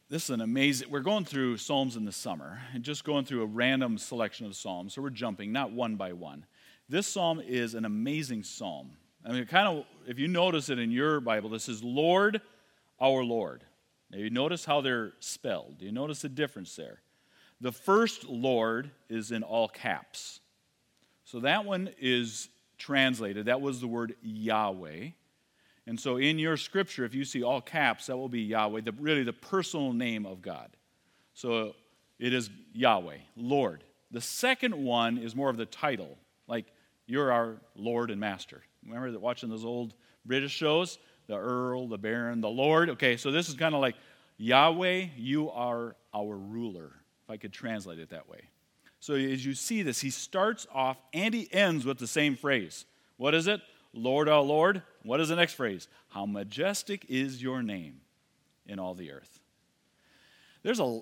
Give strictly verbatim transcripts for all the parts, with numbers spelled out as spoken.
this is an amazing, we're going through Psalms in the summer and just going through a random selection of Psalms. So we're jumping, not one by one. This Psalm is an amazing Psalm. I mean, kind of, if you notice it in your Bible, this is Lord, our Lord. Now you notice how they're spelled. Do you notice the difference there? The first Lord is in all caps. So that one is translated. That was the word Yahweh. And so in your scripture, if you see all caps, that will be Yahweh, the, really the personal name of God. So it is Yahweh, Lord. The second one is more of the title, like you're our Lord and Master. Remember that watching those old British shows? The Earl, the Baron, the Lord. Okay, so this is kind of like Yahweh, you are our ruler, if I could translate it that way. So as you see this, he starts off and he ends with the same phrase. What is it? Lord, our Lord. What is the next phrase? How majestic is your name in all the earth. There's a,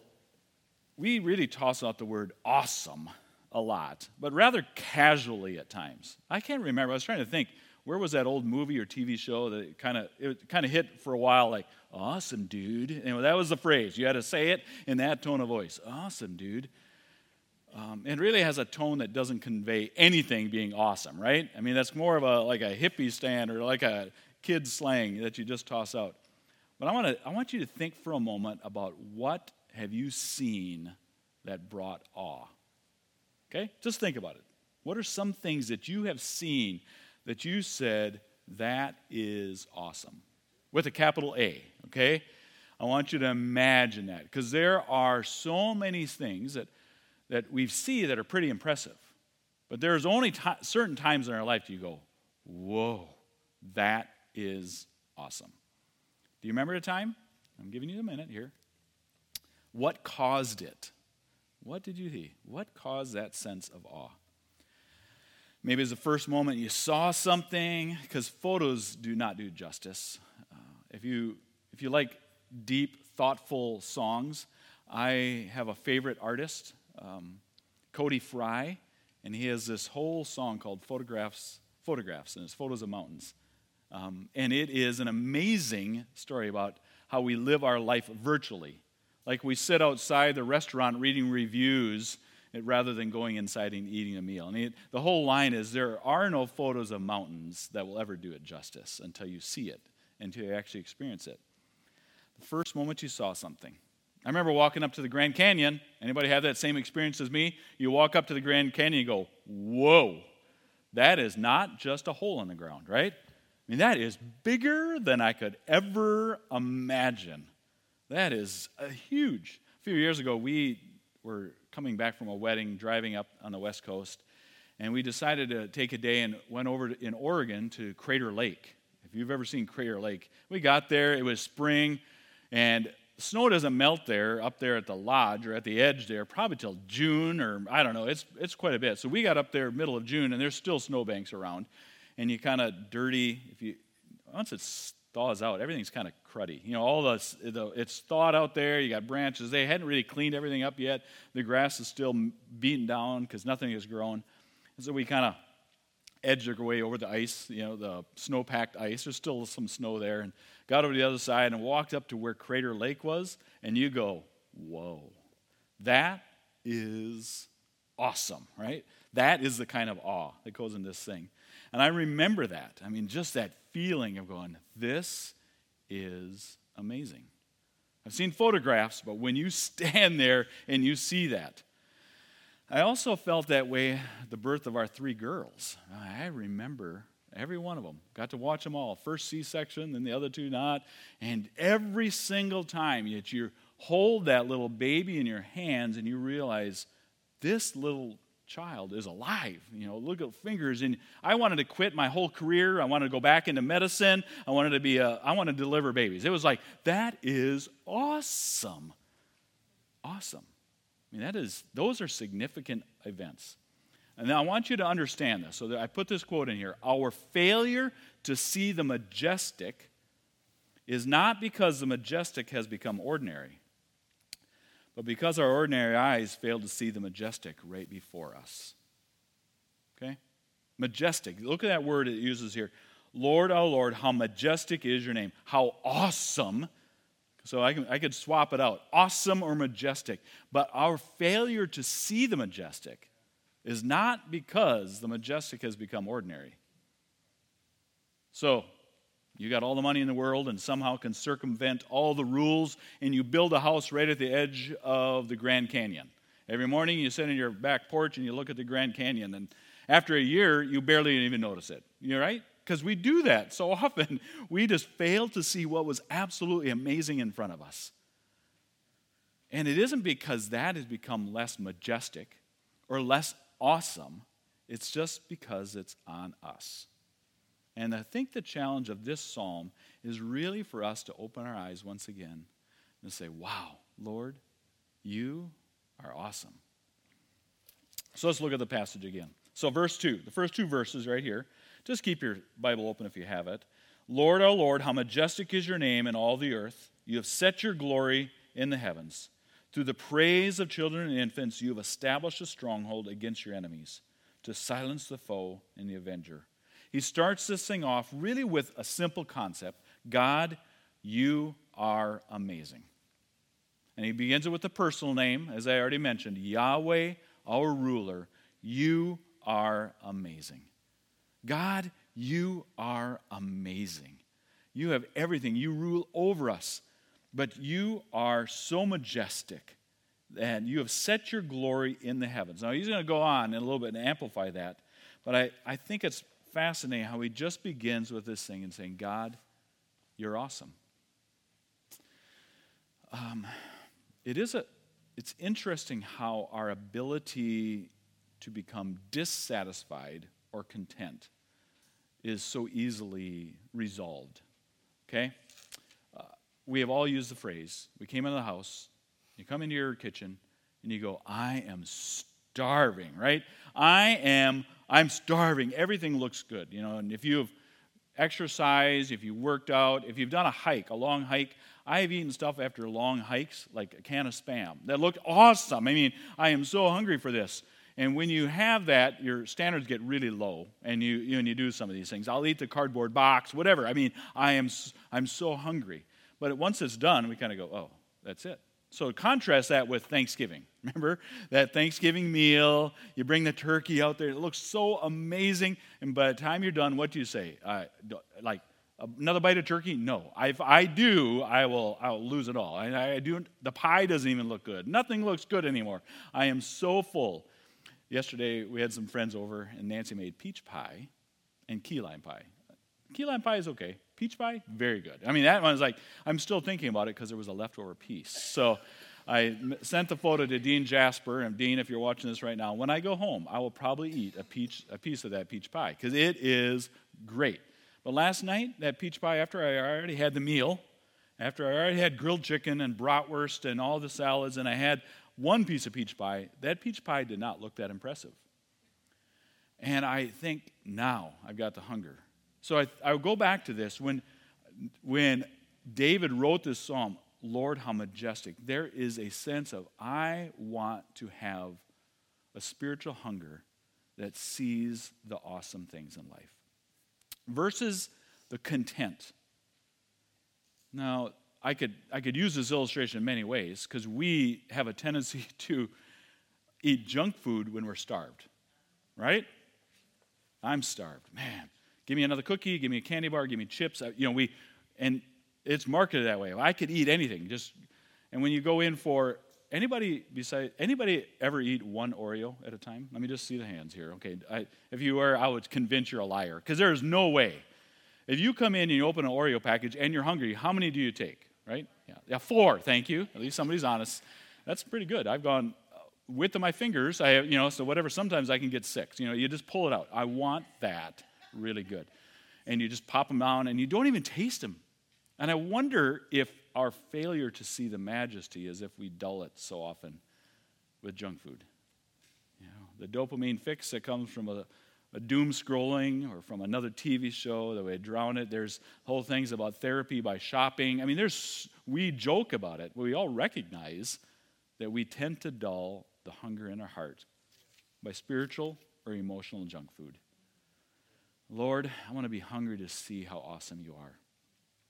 we really toss out the word awesome a lot, but rather casually at times. I can't remember. I was trying to think, where was that old movie or T V show that kind of it kind of hit for a while, like, awesome, dude. And that was the phrase. You had to say it in that tone of voice. Awesome, dude. Um, it really has a tone that doesn't convey anything being awesome, right? I mean, that's more of a like a hippie stand or like a kid's slang that you just toss out. But I want to I want you to think for a moment about what have you seen that brought awe? Okay? Just think about it. What are some things that you have seen that you said, that is awesome? With a capital A, okay? I want you to imagine that, because there are so many things that that we see that are pretty impressive. But there's only t- certain times in our life you go, whoa, that is awesome. Do you remember a time? I'm giving you a minute here. What caused it? What did you see? What caused that sense of awe? Maybe it's the first moment you saw something, because photos do not do justice. Uh, if you if you like deep, thoughtful songs, I have a favorite artist, Um, Cody Fry, and he has this whole song called Photographs, Photographs, and it's photos of mountains. Um, and it is an amazing story about how we live our life virtually. Like we sit outside the restaurant reading reviews rather than going inside and eating a meal. And it, the whole line is, there are no photos of mountains that will ever do it justice until you see it, until you actually experience it. The first moment you saw something. I remember walking up to the Grand Canyon. Anybody have that same experience as me? You walk up to the Grand Canyon and go, whoa, that is not just a hole in the ground, right? I mean, that is bigger than I could ever imagine. That is a huge. A few years ago, we were coming back from a wedding, driving up on the West Coast, and we decided to take a day and went over to, in Oregon to Crater Lake. If you've ever seen Crater Lake, we got there, it was spring, and snow doesn't melt there, up there at the lodge or at the edge there, probably till June or I don't know. It's it's quite a bit. So we got up there middle of June, and there's still snowbanks around. And you kind of dirty. If you once it thaws out, everything's kind of cruddy. You know, all the, the it's thawed out there. You got branches. They hadn't really cleaned everything up yet. The grass is still beaten down because nothing has grown. And so we kind of edged our way over the ice, you know, the snow-packed ice. There's still some snow there, and got over to the other side and walked up to where Crater Lake was, and you go, whoa, that is awesome, right? That is the kind of awe that goes in this thing. And I remember that. I mean, just that feeling of going, this is amazing. I've seen photographs, but when you stand there and you see that, I also felt that way at the birth of our three girls. I remember every one of them. Got to watch them all. First C-section, then the other two not. And every single time that you hold that little baby in your hands and you realize this little child is alive. You know, look at fingers. And I wanted to quit my whole career. I wanted to go back into medicine. I wanted to be a, I wanted to deliver babies. It was like, that is awesome. Awesome. I mean, that is, those are significant events. And now I want you to understand this. So I put this quote in here. Our failure to see the majestic is not because the majestic has become ordinary, but because our ordinary eyes fail to see the majestic right before us. Okay? Majestic. Look at that word it uses here. Lord, our Lord, how majestic is your name. How awesome. So I, can, I could swap it out, awesome or majestic. But our failure to see the majestic is not because the majestic has become ordinary. So you got all the money in the world and somehow can circumvent all the rules, and you build a house right at the edge of the Grand Canyon. Every morning you sit in your back porch and you look at the Grand Canyon, and after a year you barely even notice it. You're right? Because we do that so often. We just fail to see what was absolutely amazing in front of us. And it isn't because that has become less majestic or less awesome. It's just because it's on us. And I think the challenge of this psalm is really for us to open our eyes once again and say, wow, Lord, you are awesome. So let's look at the passage again. So verse two, the first two verses right here. Just keep your Bible open if you have it. Lord, our Lord, how majestic is your name in all the earth. You have set your glory in the heavens. Through the praise of children and infants, you have established a stronghold against your enemies to silence the foe and the avenger. He starts this thing off really with a simple concept. God, you are amazing. And he begins it with a personal name, as I already mentioned. Yahweh, our ruler, you are amazing. God, you are amazing. You have everything. You rule over us. But you are so majestic, and you have set your glory in the heavens. Now, he's going to go on in a little bit and amplify that. But I, I think it's fascinating how he just begins with this thing and saying, God, you're awesome. Um, it is a, it's interesting how our ability to become dissatisfied or content is so easily resolved, okay? Uh, we have all used the phrase, we came into the house, you come into your kitchen, and you go, I am starving, right? I am, I'm starving. Everything looks good, you know, and if you've exercised, if you worked out, if you've done a hike, a long hike, I have eaten stuff after long hikes, like a can of Spam, that looked awesome. I mean, I am so hungry for this. And when you have that, your standards get really low, and you, you and you do some of these things. I'll eat the cardboard box, whatever. I mean, I am I'm so hungry. But once it's done, we kind of go, oh, that's it. So contrast that with Thanksgiving. Remember that Thanksgiving meal? You bring the turkey out there. It looks so amazing. And by the time you're done, what do you say? Uh, like another bite of turkey? No. If I do, I will I'll lose it all. I, I do. The pie doesn't even look good. Nothing looks good anymore. I am so full. Yesterday, we had some friends over, and Nancy made peach pie and key lime pie. Key lime pie is okay. Peach pie, very good. I mean, that one was like, I'm still thinking about it because there was a leftover piece. So I sent the photo to Dean Jasper, and Dean, if you're watching this right now, when I go home, I will probably eat a peach, a piece of that peach pie because it is great. But last night, that peach pie, after I already had the meal, after I already had grilled chicken and bratwurst and all the salads, and I had one piece of peach pie, that peach pie did not look that impressive. And I think, now I've got the hunger. So I, I go back to this. When, when David wrote this psalm, Lord, how majestic, there is a sense of, I want to have a spiritual hunger that sees the awesome things in life. Versus the content. Now, I could I could use this illustration in many ways because we have a tendency to eat junk food when we're starved, right? I'm starved. Man, give me another cookie, give me a candy bar, give me chips. You know, we, and it's marketed that way. I could eat anything. Just, and when you go in for, anybody beside, anybody ever eat one Oreo at a time? Let me just see the hands here. Okay, I, if you were, I would convince you're a liar because there is no way. If you come in and you open an Oreo package and you're hungry, how many do you take? Right? Yeah, yeah, four. Thank you. At least somebody's honest. That's pretty good. I've gone width of my fingers. I have, you know, so whatever. Sometimes I can get six. You know, you just pull it out. I want that. Really good. And you just pop them down, and you don't even taste them. And I wonder if our failure to see the majesty is if we dull it so often with junk food. You know, the dopamine fix that comes from a a doom scrolling or from another T V show that we drown it. There's whole things about therapy by shopping. I mean, there's we joke about it. We all recognize that we tend to dull the hunger in our heart by spiritual or emotional junk food. Lord, I want to be hungry to see how awesome you are.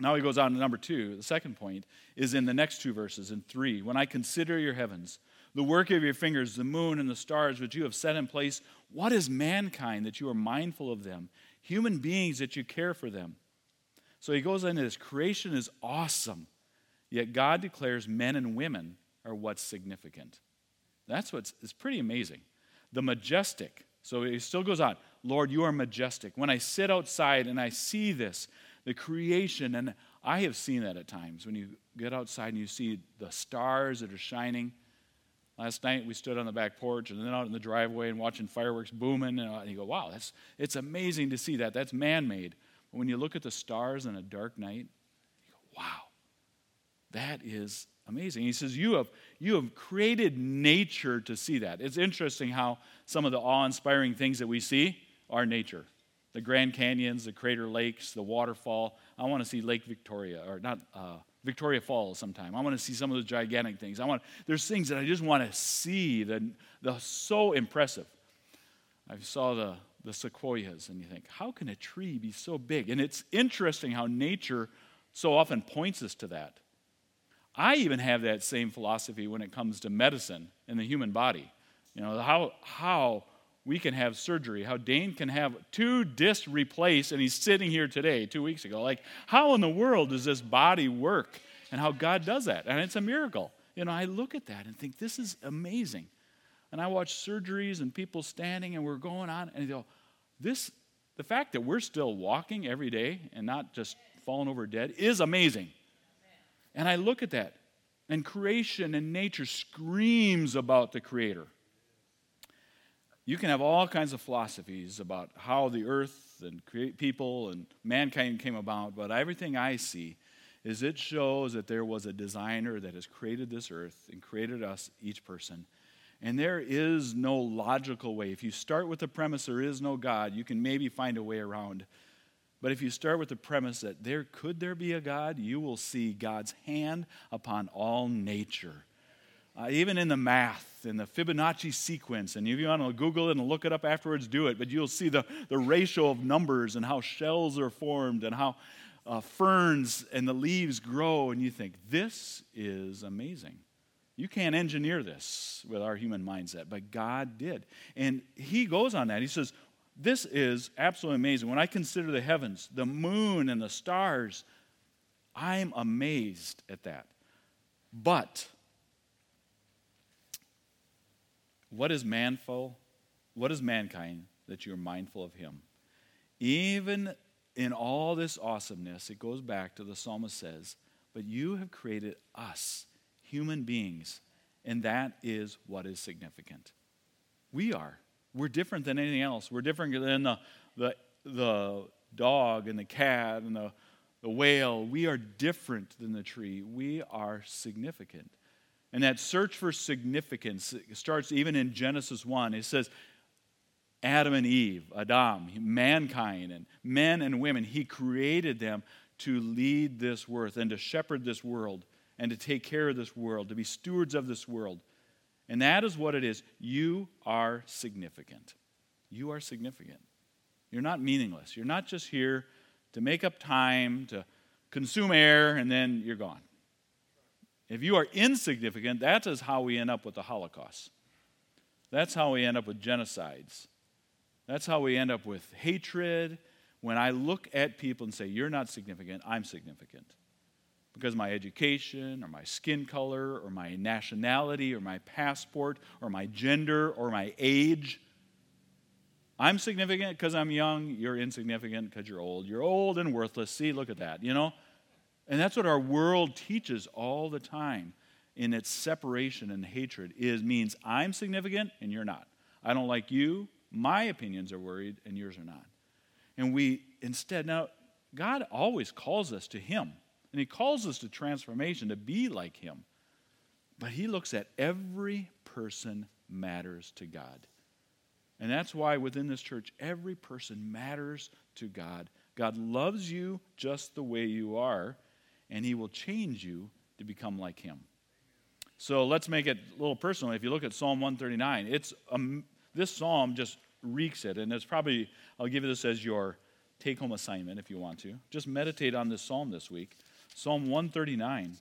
Now he goes on to number two. The second point is in the next two verses, in three. When I consider your heavens, the work of your fingers, the moon and the stars which you have set in place, what is mankind that you are mindful of them? Human beings that you care for them. So he goes into this. Creation is awesome, yet God declares men and women are what's significant. That's what's it's pretty amazing. The majestic. So he still goes on. Lord, you are majestic. When I sit outside and I see this, the creation, and I have seen that at times. When you get outside and you see the stars that are shining. Last night we stood on the back porch and then out in the driveway and watching fireworks booming. And you go, wow, that's it's amazing to see that. That's man-made. But when you look at the stars on a dark night, you go, wow, that is amazing. He says, you have, you have created nature to see that. It's interesting how some of the awe-inspiring things that we see are nature. The Grand Canyons, the Crater Lakes, the waterfall. I want to see Lake Victoria, or not uh, Victoria Falls sometime. I want to see some of those gigantic things. I want. There's things that I just want to see that are so impressive. I saw the, the sequoias, and you think, how can a tree be so big? And it's interesting how nature so often points us to that. I even have that same philosophy when it comes to medicine and the human body. You know, how how we can have surgery, how Dane can have two discs replaced, and he's sitting here today, two weeks ago. Like, how in the world does this body work, and how God does that? And it's a miracle. You know, I look at that and think, this is amazing. And I watch surgeries and people standing, and we're going on, and you go, this, the fact that we're still walking every day and not just falling over dead is amazing. And I look at that, and creation and nature screams about the Creator. You can have all kinds of philosophies about how the earth and create people and mankind came about, but everything I see is it shows that there was a designer that has created this earth and created us, each person. And there is no logical way. If you start with the premise there is no God, you can maybe find a way around. But if you start with the premise that there could there be a God, you will see God's hand upon all nature. Uh, even in the math, in the Fibonacci sequence, and if you want to Google it and look it up afterwards, do it, but you'll see the, the ratio of numbers and how shells are formed and how uh, ferns and the leaves grow, and you think, this is amazing. You can't engineer this with our human mindset, but God did. And he goes on that. He says, this is absolutely amazing. When I consider the heavens, the moon and the stars, I'm amazed at that. But what is manful? What is mankind that you're mindful of him? Even in all this awesomeness, it goes back to the psalmist says, but you have created us, human beings, and that is what is significant. We are. We're different than anything else. We're different than the, the, the dog and the cat and the, the whale. We are different than the tree. We are significant. And that search for significance starts even in Genesis one. It says, Adam and Eve, Adam, mankind, and men and women, he created them to lead this world and to shepherd this world and to take care of this world, to be stewards of this world. And that is what it is. You are significant. You are significant. You're not meaningless. You're not just here to make up time, to consume air, and then you're gone. If you are insignificant, that is how we end up with the Holocaust. That's how we end up with genocides. That's how we end up with hatred. When I look at people and say, you're not significant, I'm significant. Because of my education, or my skin color, or my nationality, or my passport, or my gender, or my age. I'm significant because I'm young. You're insignificant because you're old. You're old and worthless. See, look at that, you know? And that's what our world teaches all the time in its separation and hatred is means I'm significant and you're not. I don't like you. My opinions are worried and yours are not. And we instead, now, God always calls us to him. And he calls us to transformation, to be like him. But he looks at every person matters to God. And that's why within this church, every person matters to God. God loves you just the way you are. And he will change you to become like him. So let's make it a little personal. If you look at Psalm one thirty-nine, it's um, this psalm just reeks it. And it's probably, I'll give you this as your take-home assignment if you want to. Just meditate on this psalm this week. Psalm one thirty-nine.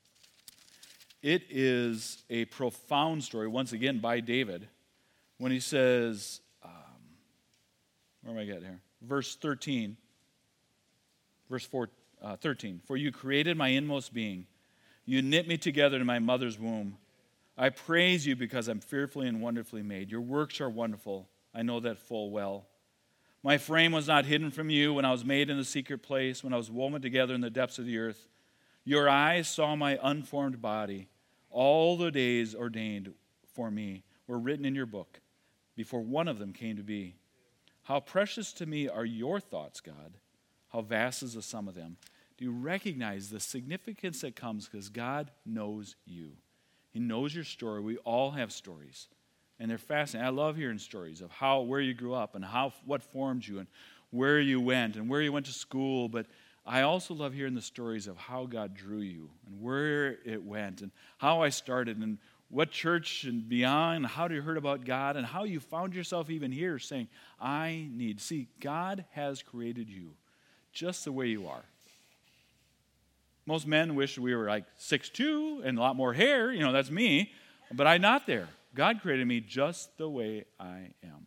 It is a profound story, once again, by David, when he says, um, where am I getting here? Verse thirteen. Verse four, uh, thirteen. For you created my inmost being. You knit me together in my mother's womb. I praise you because I'm fearfully and wonderfully made. Your works are wonderful. I know that full well. My frame was not hidden from you when I was made in the secret place, when I was woven together in the depths of the earth. Your eyes saw my unformed body. All the days ordained for me were written in your book before one of them came to be. How precious to me are your thoughts, God. How vast is the sum of them. Do you recognize the significance that comes because God knows you? He knows your story. We all have stories. And they're fascinating. I love hearing stories of how, where you grew up and how, what formed you and where you went and where you went to school. But I also love hearing the stories of how God drew you and where it went and how I started and what church and beyond, how you heard about God and how you found yourself even here saying, I need. See, God has created you just the way you are. Most men wish we were like six foot two and a lot more hair. You know, that's me. But I'm not there. God created me just the way I am.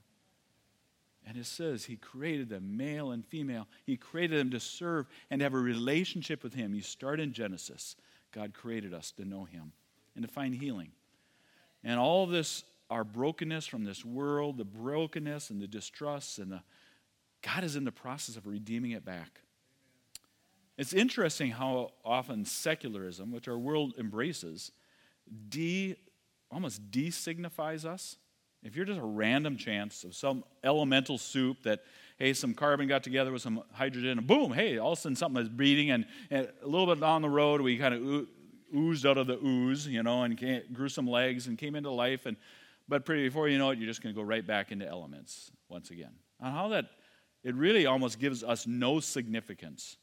And it says he created them, male and female. He created them to serve and have a relationship with him. You start in Genesis. God created us to know him and to find healing. And all this, our brokenness from this world, the brokenness and the distrust, and the God is in the process of redeeming it back. It's interesting how often secularism, which our world embraces, de almost de-signifies us. If you're just a random chance of some elemental soup that, hey, some carbon got together with some hydrogen, and boom, hey, all of a sudden something is breathing, and, and a little bit down the road, we kind of oozed out of the ooze, you know, and came, grew some legs and came into life, and but pretty before you know it, you're just going to go right back into elements once again. And how that, it really almost gives us no significance.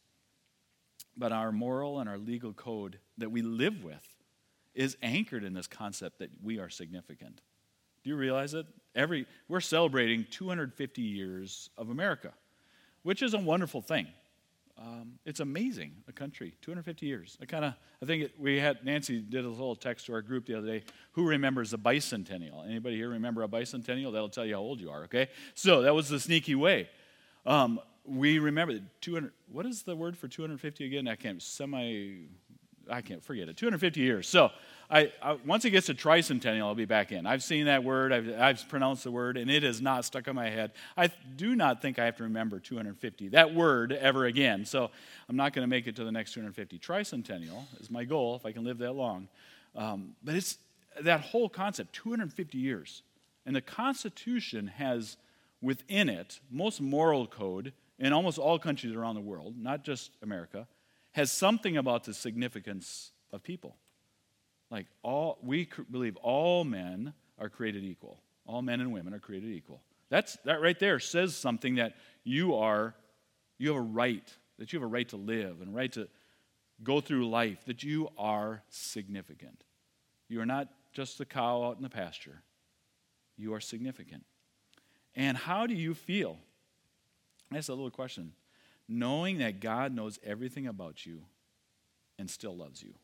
But our moral and our legal code that we live with is anchored in this concept that we are significant. Do you realize it? Every we're celebrating two hundred fifty years of America, which is a wonderful thing. Um, it's amazing, a country, two hundred fifty years. I kind of, I think it, we had, Nancy did a little text to our group the other day, who remembers the bicentennial? Anybody here remember a bicentennial? That'll tell you how old you are, okay? So that was the sneaky way. Um, we remember two hundred, what is the word for two hundred fifty again? I can't, semi, I can't forget it, two hundred fifty years. So I, I once it gets to tricentennial, I'll be back in. I've seen that word, I've, I've pronounced the word, and it is not stuck in my head. I do not think I have to remember two hundred fifty, that word, ever again. So I'm not going to make it to the next two hundred fifty. Tricentennial is my goal, if I can live that long. Um, but it's that whole concept, two hundred fifty years. And the Constitution has within it, most moral code in almost all countries around the world, not just America, has something about the significance of people. Like all, we believe all men are created equal. All men and women are created equal. That's that right there says something that you are, you have a right, that you have a right to live and a right to go through life, that you are significant. You are not just the cow out in the pasture. You are significant. And how do you feel? That's a little question. Knowing that God knows everything about you and still loves you.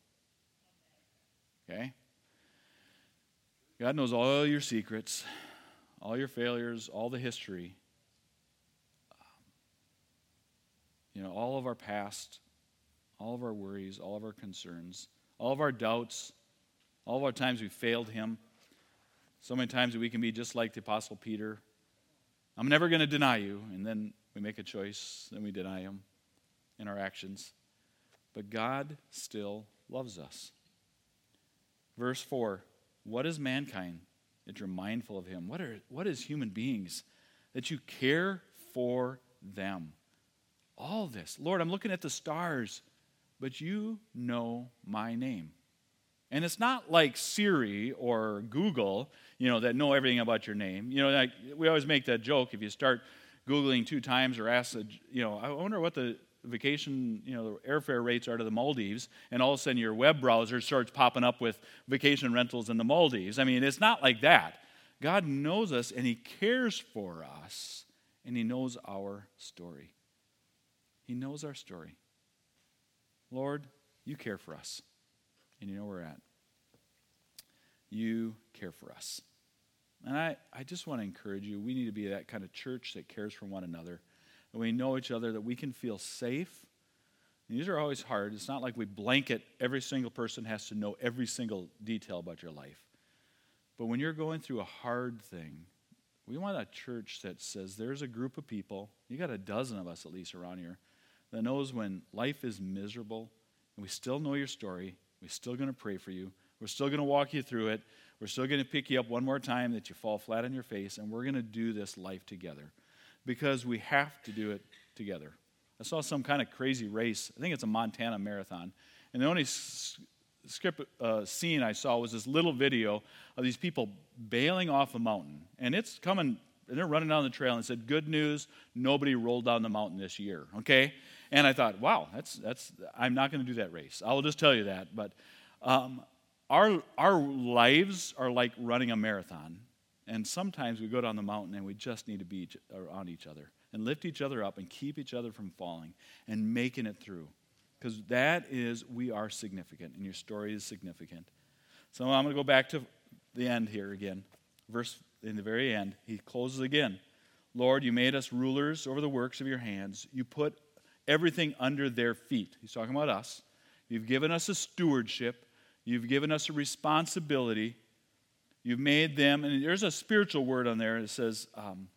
Okay? God knows all your secrets, all your failures, all the history, um, you know, all of our past, all of our worries, all of our concerns, all of our doubts, all of our times we failed him. So many times that we can be just like the Apostle Peter. I'm never going to deny you, and then we make a choice, then we deny him in our actions. But God still loves us. Verse four, what is mankind that you're mindful of him? What are what is human beings that you care for them? All this. Lord, I'm looking at the stars, but you know my name. And it's not like Siri or Google, you know, that know everything about your name. You know, like we always make that joke if you start Googling two times or ask, you know, I wonder what the vacation, you know, the airfare rates are to the Maldives, and all of a sudden your web browser starts popping up with vacation rentals in the Maldives. I mean, it's not like that. God knows us, and he cares for us, and he knows our story. He knows our story. Lord, you care for us, and you know where we're at. You care for us. And I, I just want to encourage you, we need to be that kind of church that cares for one another, that we know each other, that we can feel safe. And these are always hard. It's not like we blanket every single person has to know every single detail about your life. But when you're going through a hard thing, we want a church that says there's a group of people, you got a dozen of us at least around here, that knows when life is miserable, and we still know your story, we're still going to pray for you, we're still going to walk you through it, we're still going to pick you up one more time that you fall flat on your face, and we're going to do this life together because we have to do it together. I saw some kind of crazy race, I think it's a Montana marathon, and the only s- script uh, scene I saw was this little video of these people bailing off a mountain, and it's coming, and they're running down the trail, and it said, good news, nobody rolled down the mountain this year, okay? And I thought, wow, that's, that's I'm not going to do that race. I will just tell you that, but um, our, our lives are like running a marathon, and sometimes we go down the mountain, and we just need to be each, around each other and lift each other up and keep each other from falling and making it through. Because that is, we are significant, and your story is significant. So I'm going to go back to the end here again. Verse, in the very end, he closes again. Lord, you made us rulers over the works of your hands. You put everything under their feet. He's talking about us. You've given us a stewardship. You've given us a responsibility. You've made them, and there's a spiritual word on there that says, um,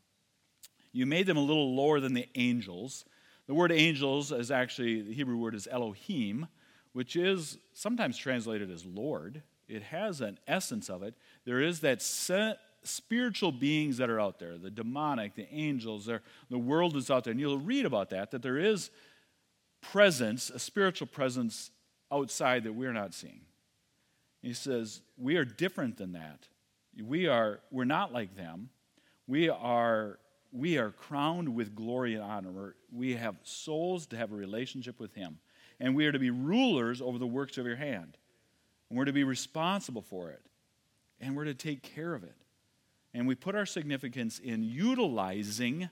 you made them a little lower than the angels. The word angels is actually, the Hebrew word is Elohim, which is sometimes translated as Lord. It has an essence of it. There is that set spiritual beings that are out there, the demonic, the angels, the world is out there. And you'll read about that, that there is presence, a spiritual presence outside that we're not seeing. He says, we are different than that. We are, we're not like them. We are We are crowned with glory and honor. We have souls to have a relationship with him. And we are to be rulers over the works of your hand. And we're to be responsible for it. And we're to take care of it. And we put our significance in utilizing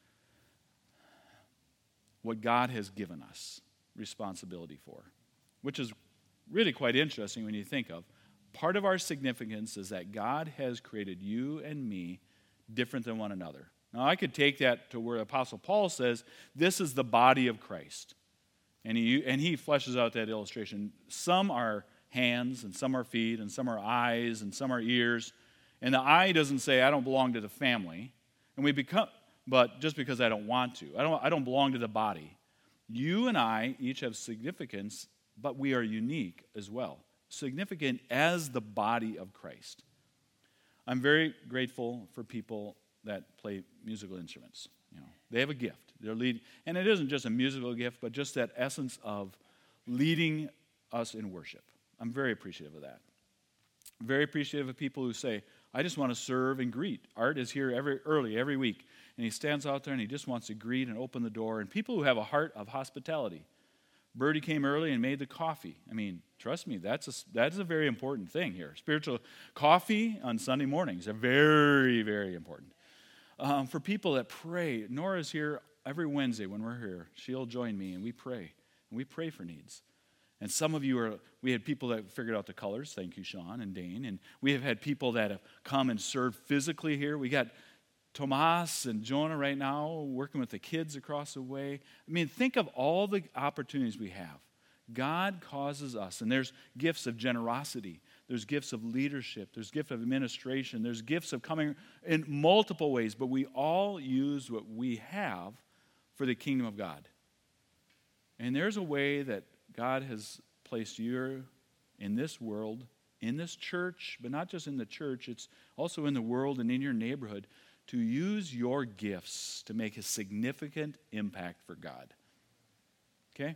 what God has given us responsibility for, which is really quite interesting when you think of. Part of our significance is that God has created you and me different than one another. Now, I could take that to where Apostle Paul says, this is the body of Christ. And he, and he fleshes out that illustration. Some are hands, and some are feet, and some are eyes, and some are ears. And the eye doesn't say, I don't belong to the family. And we become, but just because I don't want to. I don't, I don't belong to the body. You and I each have significance, but we are unique as well. Significant as the body of Christ. I'm very grateful for people that play musical instruments. You know, they have a gift. They're lead, and it isn't just a musical gift, but just that essence of leading us in worship. I'm very appreciative of that. Very appreciative of people who say, I just want to serve and greet. Art is here every early every week, and he stands out there and he just wants to greet and open the door. And people who have a heart of hospitality. Birdie came early and made the coffee. I mean, trust me, that's a, that's a very important thing here. Spiritual coffee on Sunday mornings are very, very important. Um, for people that pray, Nora's here every Wednesday when we're here. She'll join me and we pray. And we pray for needs. And some of you are, we had people that figured out the colors. Thank you, Sean and Dane. And we have had people that have come and served physically here. We got Tomas and Jonah right now working with the kids across the way. I mean, think of all the opportunities we have. God causes us, and there's gifts of generosity. There's gifts of leadership. There's gifts of administration. There's gifts of coming in multiple ways, but we all use what we have for the kingdom of God. And there's a way that God has placed you in this world, in this church, but not just in the church, it's also in the world and in your neighborhood, to use your gifts to make a significant impact for God. Okay?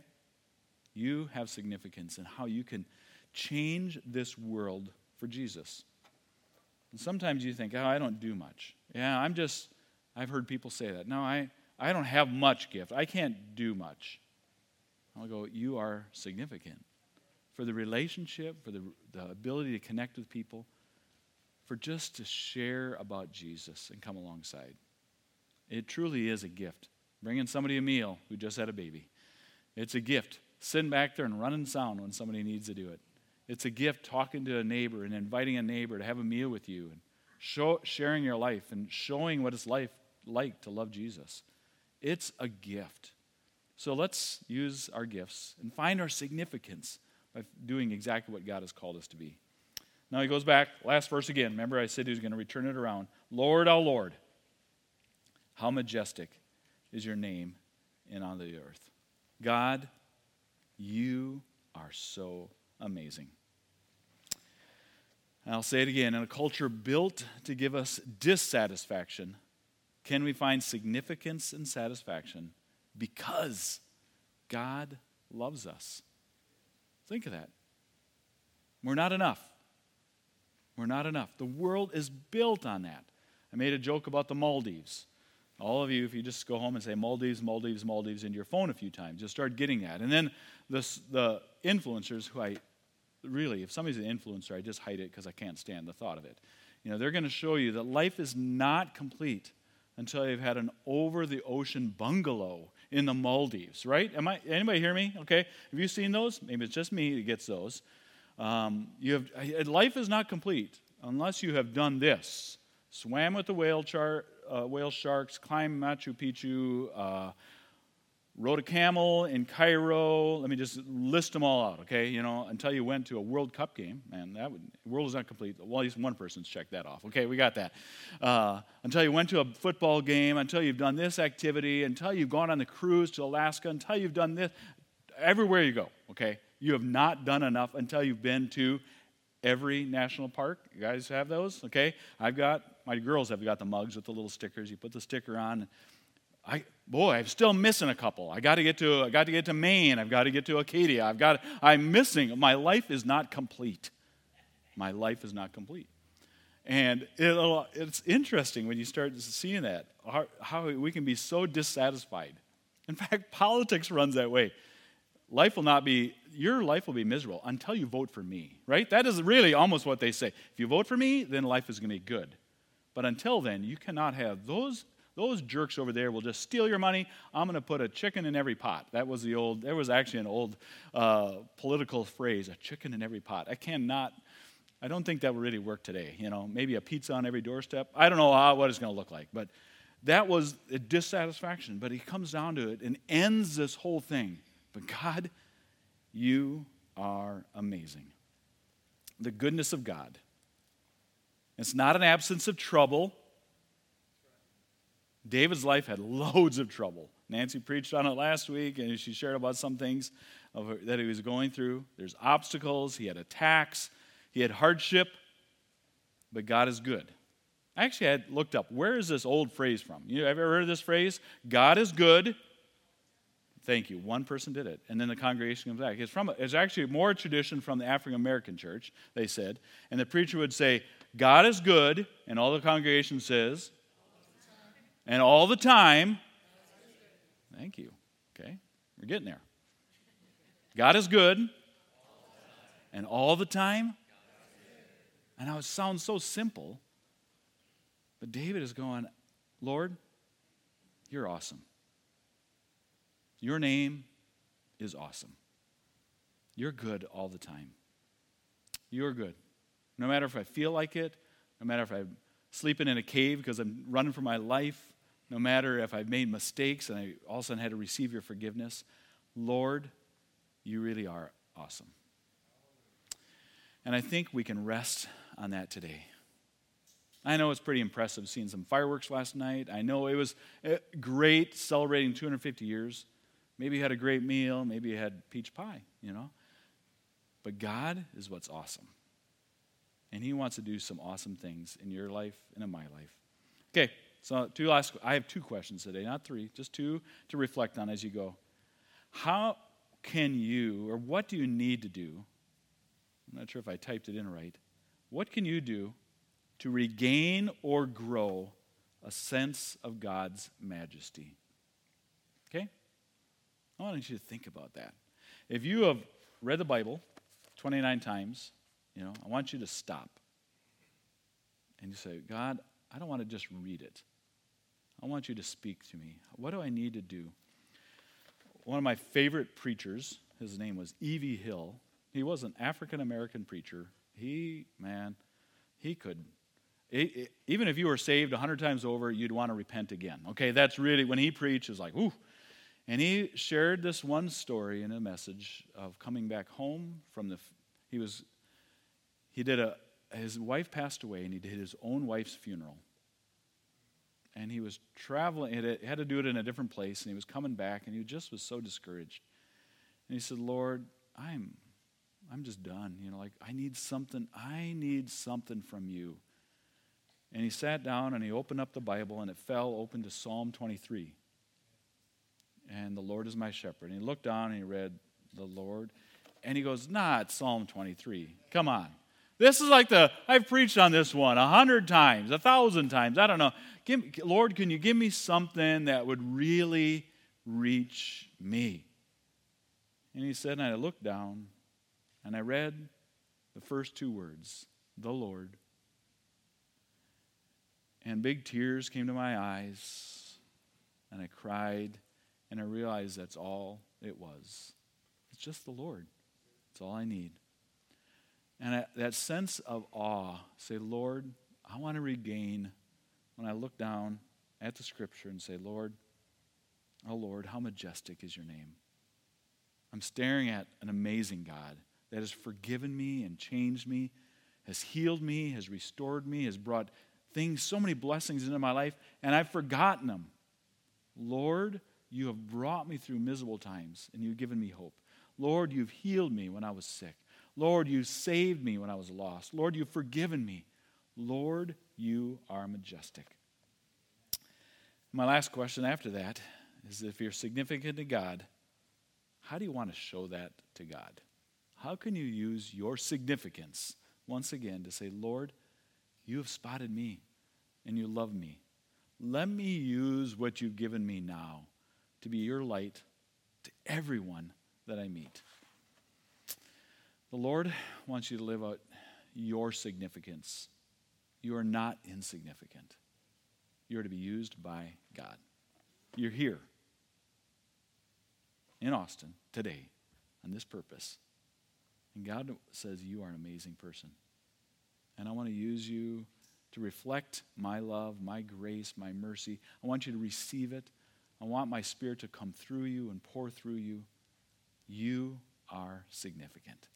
You have significance in how you can change this world for Jesus. And sometimes you think, oh, I don't do much. Yeah, I'm just, I've heard people say that. No, I, I don't have much gift. I can't do much. I'll go, you are significant for the relationship, for the, the ability to connect with people, for just to share about Jesus and come alongside. It truly is a gift. Bringing somebody a meal who just had a baby. It's a gift. Sitting back there and running sound when somebody needs to do it. It's a gift talking to a neighbor and inviting a neighbor to have a meal with you and show, sharing your life and showing what it's life like to love Jesus. It's a gift. So let's use our gifts and find our significance by doing exactly what God has called us to be. Now he goes back, last verse again. Remember I said he was going to return it around. Lord, our Lord, how majestic is your name in all the earth. God, you are so amazing. And I'll say it again. In a culture built to give us dissatisfaction, can we find significance and satisfaction because God loves us? Think of that. We're not enough. We're not enough. The world is built on that. I made a joke about the Maldives. All of you, if you just go home and say Maldives, Maldives, Maldives into your phone a few times, you'll start getting that. And then this, the influencers who I, really, if somebody's an influencer, I just hide it because I can't stand the thought of it. You know, they're going to show you that life is not complete until you've had an over-the-ocean bungalow in the Maldives, right? Am I? Anybody hear me? Okay. Have you seen those? Maybe it's just me that gets those. Um, you have life is not complete unless you have done this: swam with the whale, char, uh, whale sharks, climbed Machu Picchu, uh, rode a camel in Cairo. Let me just list them all out, okay? You know, until you went to a World Cup game, man, that would, the world is not complete. Well, at least one person's checked that off. Okay, we got that. Uh, until you went to a football game, until you've done this activity, until you've gone on the cruise to Alaska, until you've done this, everywhere you go, okay? You have not done enough until you've been to every national park. You guys have those, okay? I've got, my girls have got the mugs with the little stickers. You put the sticker on. I, boy, I'm still missing a couple. I got to get to, I got to get to Maine. I've got to get to Acadia. I've got, I'm missing. My life is not complete. My life is not complete. And it, it's interesting when you start seeing that, how, how we can be so dissatisfied. In fact, politics runs that way. Life will not be, your life will be miserable until you vote for me, right? That is really almost what they say. If you vote for me, then life is going to be good. But until then, you cannot have those Those jerks over there will just steal your money. I'm going to put a chicken in every pot. That was the old, there was actually an old uh, political phrase, a chicken in every pot. I cannot, I don't think that would really work today. You know, maybe a pizza on every doorstep. I don't know how, what it's going to look like. But that was a dissatisfaction. But he comes down to it and ends this whole thing. But God, you are amazing. The goodness of God. It's not an absence of trouble. David's life had loads of trouble. Nancy preached on it last week, and she shared about some things of, that he was going through. There's obstacles. He had attacks. He had hardship. But God is good. I actually had looked up, where is this old phrase from? You have ever heard of this phrase? God is good. Thank you. One person did it. And then the congregation comes back. It's, from, it's actually more tradition from the African American church, they said. And the preacher would say, God is good. And all the congregation says, and all the time, thank you. Okay, we're getting there. God is good, and all the time. And now it sounds so simple, but David is going, Lord, you're awesome. Your name is awesome. You're good all the time. You're good. No matter if I feel like it, no matter if I'm sleeping in a cave because I'm running for my life, no matter if I've made mistakes and I all of a sudden had to receive your forgiveness, Lord, you really are awesome. And I think we can rest on that today. I know it's pretty impressive seeing some fireworks last night. I know it was great celebrating two hundred fifty years. Maybe you had a great meal. Maybe you had peach pie, you know. But God is what's awesome. And he wants to do some awesome things in your life and in my life. Okay, so two last, I have two questions today, not three, just two to reflect on as you go. How can you, or what do you need to do? I'm not sure if I typed it in right. What can you do to regain or grow a sense of God's majesty? Okay? I want you to think about that. If you have read the Bible twenty-nine times, you know, I want you to stop. And you say, God, I don't want to just read it. I want you to speak to me. What do I need to do? one of my favorite preachers, his name was E V Hill. He was an African-American preacher. He, man, he could, it, it, even if you were saved a hundred times over, you'd want to repent again. Okay, that's really, when he preached, it was like, whoo. And he shared this one story in a message of coming back home from the, he was, he did a, his wife passed away, and he did his own wife's funeral. And he was traveling, he had to do it in a different place, and he was coming back, and he just was so discouraged. And he said, Lord, I'm I'm just done. You know, like, I need something, I need something from you. And he sat down, and he opened up the Bible, and it fell open to Psalm twenty-three. And the Lord is my shepherd. And he looked down, and he read the Lord, and he goes, nah, it's Psalm twenty-three. Come on. This is like the, I've preached on this one a hundred times, a thousand times. I don't know. Give, Lord, can you give me something that would really reach me? And he said, and I looked down, and I read the first two words, the Lord. And big tears came to my eyes, and I cried, and I realized that's all it was. It's just the Lord. It's all I need. And I, that sense of awe, say, Lord, I want to regain when I look down at the Scripture and say, Lord, oh Lord, how majestic is your name. I'm staring at an amazing God that has forgiven me and changed me, has healed me, has restored me, has brought things, so many blessings into my life, and I've forgotten them. Lord, you have brought me through miserable times, and you've given me hope. Lord, you've healed me when I was sick. Lord, you saved me when I was lost. Lord, you've forgiven me. Lord, you are majestic. My last question after that is, if you're significant to God, how do you want to show that to God? How can you use your significance, once again, to say, Lord, you have spotted me and you love me. Let me use what you've given me now to be your light to everyone that I meet. The Lord wants you to live out your significance. You are not insignificant. You are to be used by God. You're here in Austin today on this purpose. And God says you are an amazing person. And I want to use you to reflect my love, my grace, my mercy. I want you to receive it. I want my Spirit to come through you and pour through you. You are significant.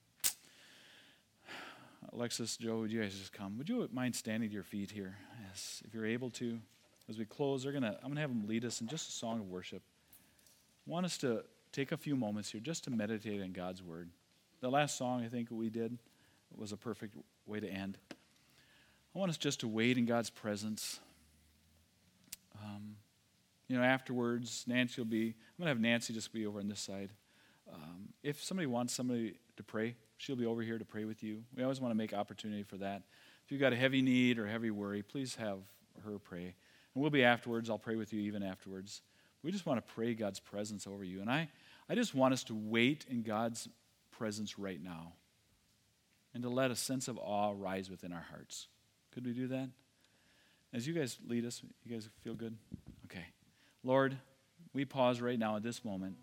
Alexis, Joe, would you guys just come? Would you mind standing to your feet here? Yes, if you're able to. As we close, they're gonna, I'm going to have them lead us in just a song of worship. I want us to take a few moments here just to meditate on God's Word. The last song I think we did was a perfect way to end. I want us just to wait in God's presence. Um, you know, afterwards, Nancy will be, I'm going to have Nancy just be over on this side. Um, if somebody wants somebody to pray, she'll be over here to pray with you. We always want to make opportunity for that. If you've got a heavy need or heavy worry, please have her pray. And we'll be afterwards. I'll pray with you even afterwards. We just want to pray God's presence over you. And I, I just want us to wait in God's presence right now and to let a sense of awe rise within our hearts. Could we do that? As you guys lead us, you guys feel good? Okay. Lord, we pause right now at this moment.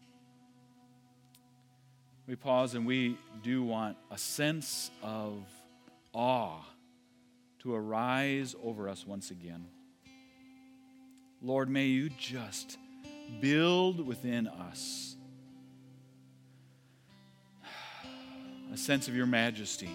We pause and we do want a sense of awe to arise over us once again. Lord, may you just build within us a sense of your majesty.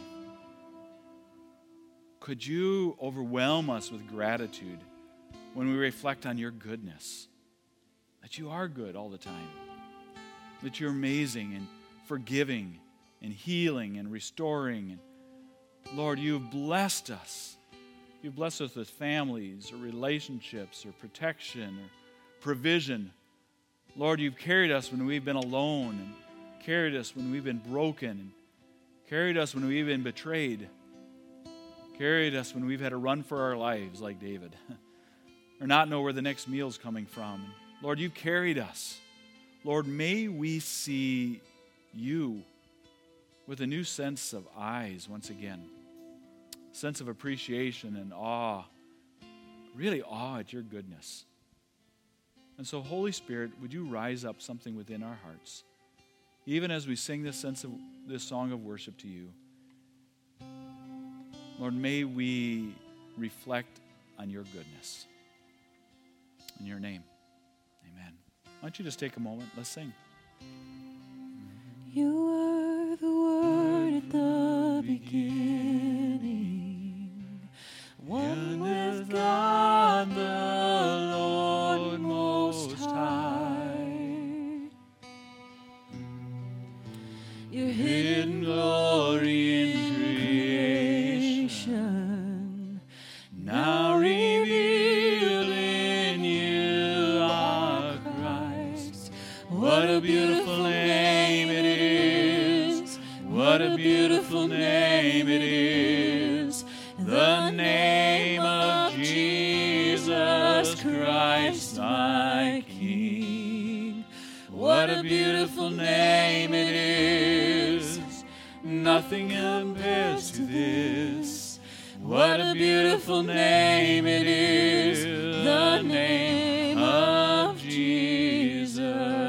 Could you overwhelm us with gratitude when we reflect on your goodness? That you are good all the time. That you're amazing and forgiving and healing and restoring. Lord, you've blessed us. You've blessed us with families or relationships or protection or provision. Lord, you've carried us when we've been alone and carried us when we've been broken and carried us when we've been betrayed. Carried us when we've had to run for our lives like David or not know where the next meal's coming from. Lord, you carried us. Lord, may we see you with a new sense of eyes once again. Sense of appreciation and awe. Really awe at your goodness. And so, Holy Spirit, would you rise up something within our hearts, even as we sing this sense of this song of worship to you. Lord, may we reflect on your goodness. In your name, amen. Why don't you just take a moment? Let's sing. You were the Word at the beginning, one with God the Lord Most High. Your hidden glory in creation, now revealed in you are Christ. What a beautiful name it is. What a beautiful name it is. The name of Jesus Christ, my King. What a beautiful name it is. Nothing compares to this. What a beautiful name it is. The name of Jesus.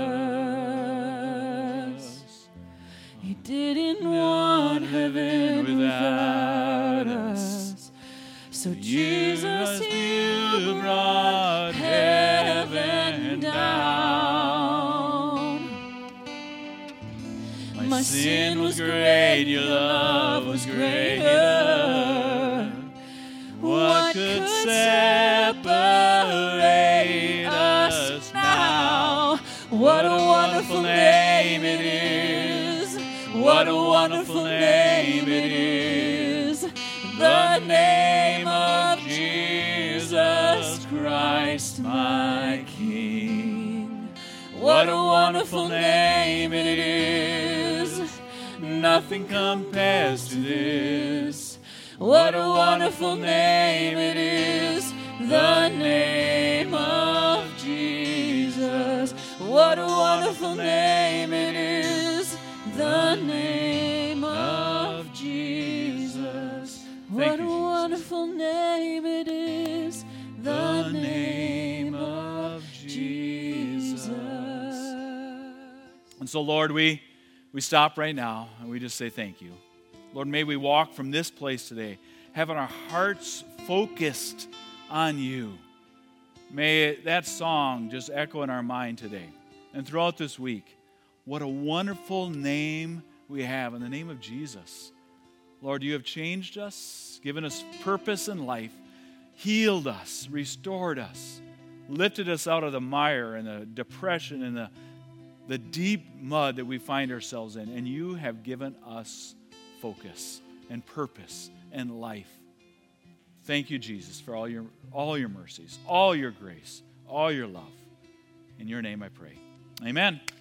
You didn't want heaven without us. So Jesus, you brought heaven down. My sin was great, your love was greater. What could separate us now? What a wonderful name it is. What a wonderful name it is. The name of Jesus Christ, my King. What a wonderful name it is. Nothing compares to this. What a wonderful name it is. The name of Jesus. What a wonderful name it is. The name of Jesus. What a wonderful name it is. The name of Jesus. And so, Lord, we, we stop right now and we just say thank you. Lord, may we walk from this place today, having our hearts focused on you. May that song just echo in our mind today and throughout this week. What a wonderful name we have in the name of Jesus. Lord, you have changed us, given us purpose in life, healed us, restored us, lifted us out of the mire and the depression and the, the deep mud that we find ourselves in. And you have given us focus and purpose and life. Thank you, Jesus, for all your all your mercies, all your grace, all your love. In your name I pray. Amen.